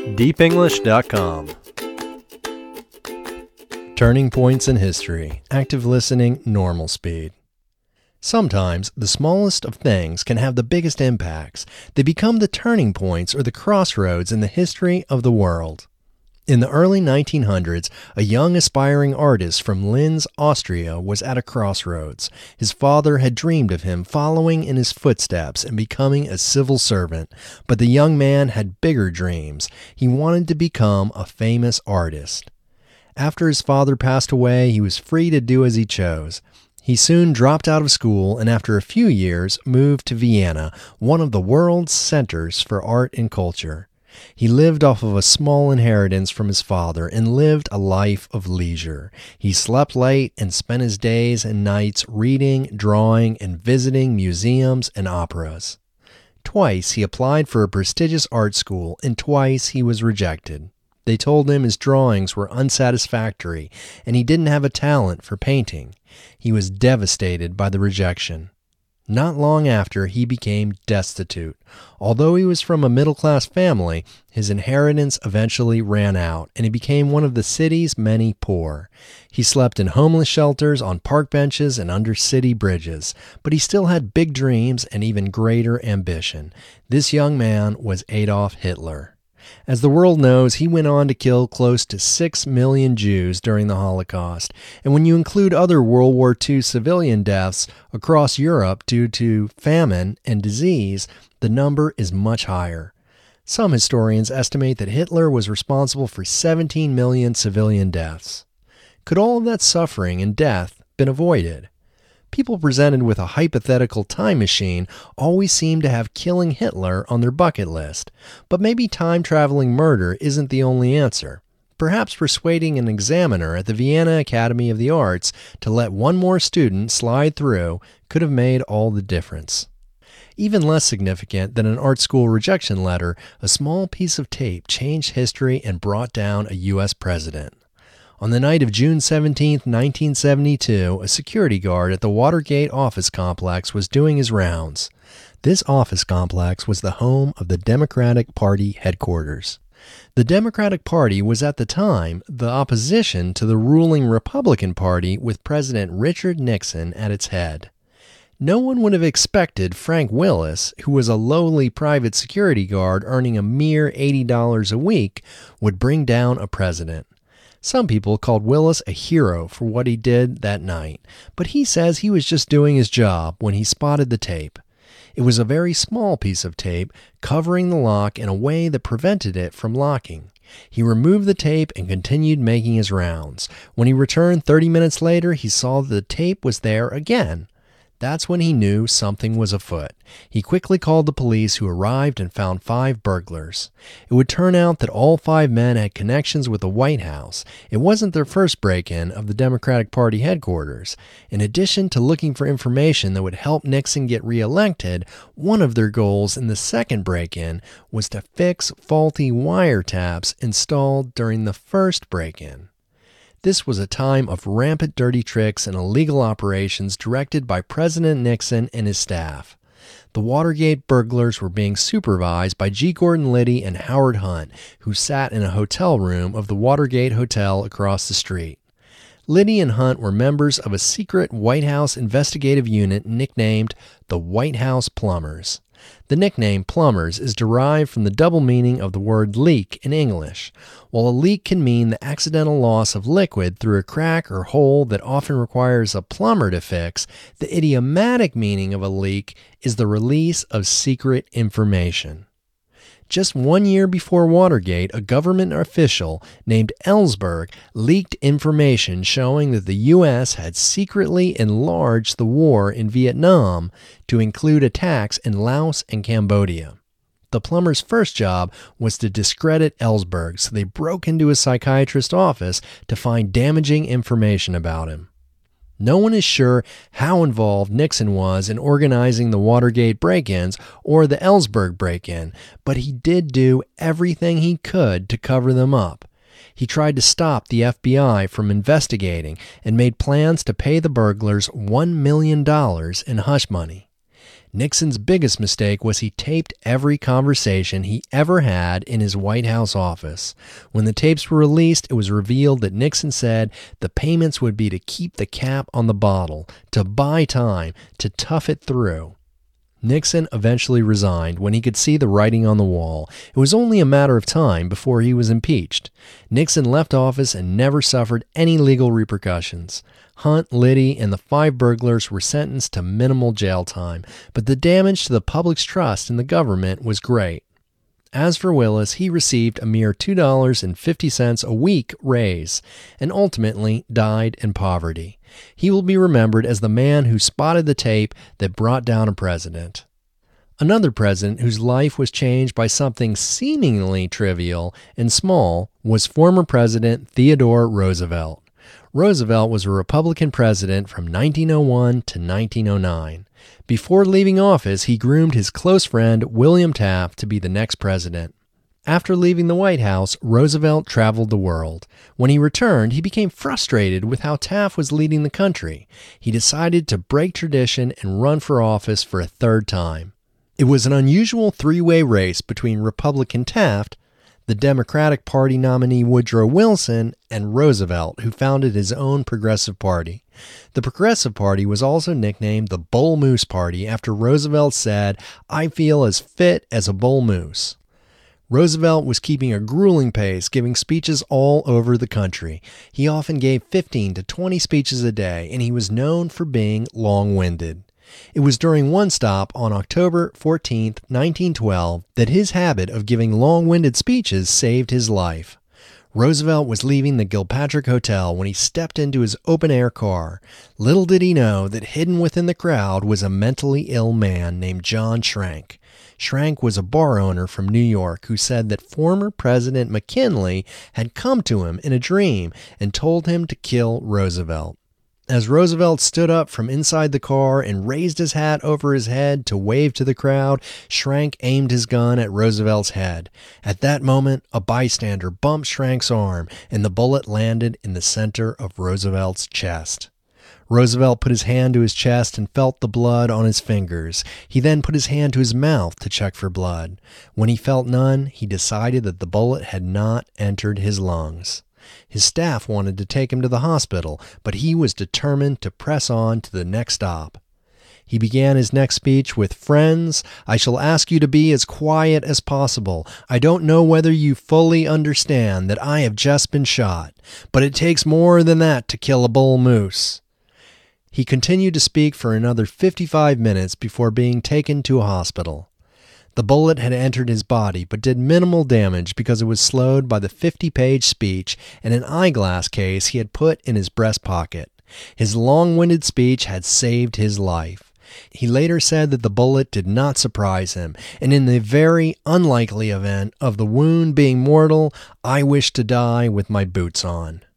deepenglish.com. Turning points in history. Active listening, normal speed. Sometimes the smallest of things can have the biggest impacts. They become the turning points or the crossroads in the history of the world. In the early 1900s, a young aspiring artist from Linz, Austria was at a crossroads. His father had dreamed of him following in his footsteps and becoming a civil servant, but the young man had bigger dreams. He wanted to become a famous artist. After his father passed away, he was free to do as he chose. He soon dropped out of school and after a few years moved to Vienna, one of the world's centers for art and culture. He lived off of a small inheritance from his father and lived a life of leisure. He slept late and spent his days and nights reading, drawing, and visiting museums and operas. Twice he applied for a prestigious art school, and twice he was rejected. They told him his drawings were unsatisfactory and he didn't have a talent for painting. He was devastated by the rejection. Not long after, he became destitute. Although he was from a middle-class family, his inheritance eventually ran out, and he became one of the city's many poor. He slept in homeless shelters, on park benches, and under city bridges. But he still had big dreams and even greater ambition. This young man was Adolf Hitler. As the world knows, he went on to kill close to 6 million Jews during the Holocaust, and when you include other World War II civilian deaths across Europe due to famine and disease, the number is much higher. Some historians estimate that Hitler was responsible for 17 million civilian deaths. Could all of that suffering and death been avoided? People presented with a hypothetical time machine always seem to have killing Hitler on their bucket list. But maybe time-traveling murder isn't the only answer. Perhaps persuading an examiner at the Vienna Academy of the Arts to let one more student slide through could have made all the difference. Even less significant than an art school rejection letter, a small piece of tape changed history and brought down a U.S. president. On the night of June 17, 1972, a security guard at the Watergate office complex was doing his rounds. This office complex was the home of the Democratic Party headquarters. The Democratic Party was at the time the opposition to the ruling Republican Party with President Richard Nixon at its head. No one would have expected Frank Willis, who was a lowly private security guard earning a mere $80 a week, would bring down a president. Some people called Willis a hero for what he did that night, but he says he was just doing his job when he spotted the tape. It was a very small piece of tape covering the lock in a way that prevented it from locking. He removed the tape and continued making his rounds. When he returned 30 minutes later, he saw that the tape was there again. That's when he knew something was afoot. He quickly called the police, who arrived and found 5 burglars. It would turn out that all 5 men had connections with the White House. It wasn't their first break-in of the Democratic Party headquarters. In addition to looking for information that would help Nixon get reelected, one of their goals in the second break-in was to fix faulty wiretaps installed during the first break-in. This was a time of rampant dirty tricks and illegal operations directed by President Nixon and his staff. The Watergate burglars were being supervised by G. Gordon Liddy and Howard Hunt, who sat in a hotel room of the Watergate Hotel across the street. Liddy and Hunt were members of a secret White House investigative unit nicknamed the White House Plumbers. The nickname Plumbers is derived from the double meaning of the word leak in English. While a leak can mean the accidental loss of liquid through a crack or hole that often requires a plumber to fix, the idiomatic meaning of a leak is the release of secret information. Just 1 year before Watergate, a government official named Ellsberg leaked information showing that the U.S. had secretly enlarged the war in Vietnam to include attacks in Laos and Cambodia. The plumber's first job was to discredit Ellsberg, so they broke into his psychiatrist's office to find damaging information about him. No one is sure how involved Nixon was in organizing the Watergate break-ins or the Ellsberg break-in, but he did do everything he could to cover them up. He tried to stop the FBI from investigating and made plans to pay the burglars $1 million in hush money. Nixon's biggest mistake was he taped every conversation he ever had in his White House office. When the tapes were released, it was revealed that Nixon said the payments would be to keep the cap on the bottle, to buy time, to tough it through. Nixon eventually resigned when he could see the writing on the wall. It was only a matter of time before he was impeached. Nixon left office and never suffered any legal repercussions. Hunt, Liddy, and the 5 burglars were sentenced to minimal jail time, but the damage to the public's trust in the government was great. As for Willis, he received a mere $2.50 a week raise and ultimately died in poverty. He will be remembered as the man who spotted the tape that brought down a president. Another president whose life was changed by something seemingly trivial and small was former President Theodore Roosevelt. Roosevelt was a Republican president from 1901 to 1909. Before leaving office, he groomed his close friend William Taft to be the next president. After leaving the White House, Roosevelt traveled the world. When he returned, he became frustrated with how Taft was leading the country. He decided to break tradition and run for office for a third time. It was an unusual 3-way race between Republican Taft, the Democratic Party nominee Woodrow Wilson, and Roosevelt, who founded his own Progressive Party. The Progressive Party was also nicknamed the Bull Moose Party after Roosevelt said, "I feel as fit as a bull moose." Roosevelt was keeping a grueling pace, giving speeches all over the country. He often gave 15 to 20 speeches a day, and he was known for being long-winded. It was during one stop on October 14, 1912, that his habit of giving long-winded speeches saved his life. Roosevelt was leaving the Gilpatrick Hotel when he stepped into his open-air car. Little did he know that hidden within the crowd was a mentally ill man named John Schrank. Schrank was a bar owner from New York who said that former President McKinley had come to him in a dream and told him to kill Roosevelt. As Roosevelt stood up from inside the car and raised his hat over his head to wave to the crowd, Schrank aimed his gun at Roosevelt's head. At that moment, a bystander bumped Schrank's arm, and the bullet landed in the center of Roosevelt's chest. Roosevelt put his hand to his chest and felt the blood on his fingers. He then put his hand to his mouth to check for blood. When he felt none, he decided that the bullet had not entered his lungs. His staff wanted to take him to the hospital, but he was determined to press on to the next stop. He began his next speech with, "Friends, I shall ask you to be as quiet as possible. I don't know whether you fully understand that I have just been shot, but it takes more than that to kill a bull moose." He continued to speak for another 55 minutes before being taken to a hospital. The bullet had entered his body but did minimal damage because it was slowed by the 50-page speech and an eyeglass case he had put in his breast pocket. His long-winded speech had saved his life. He later said that the bullet did not surprise him, and in the very unlikely event of the wound being mortal, "I wish to die with my boots on."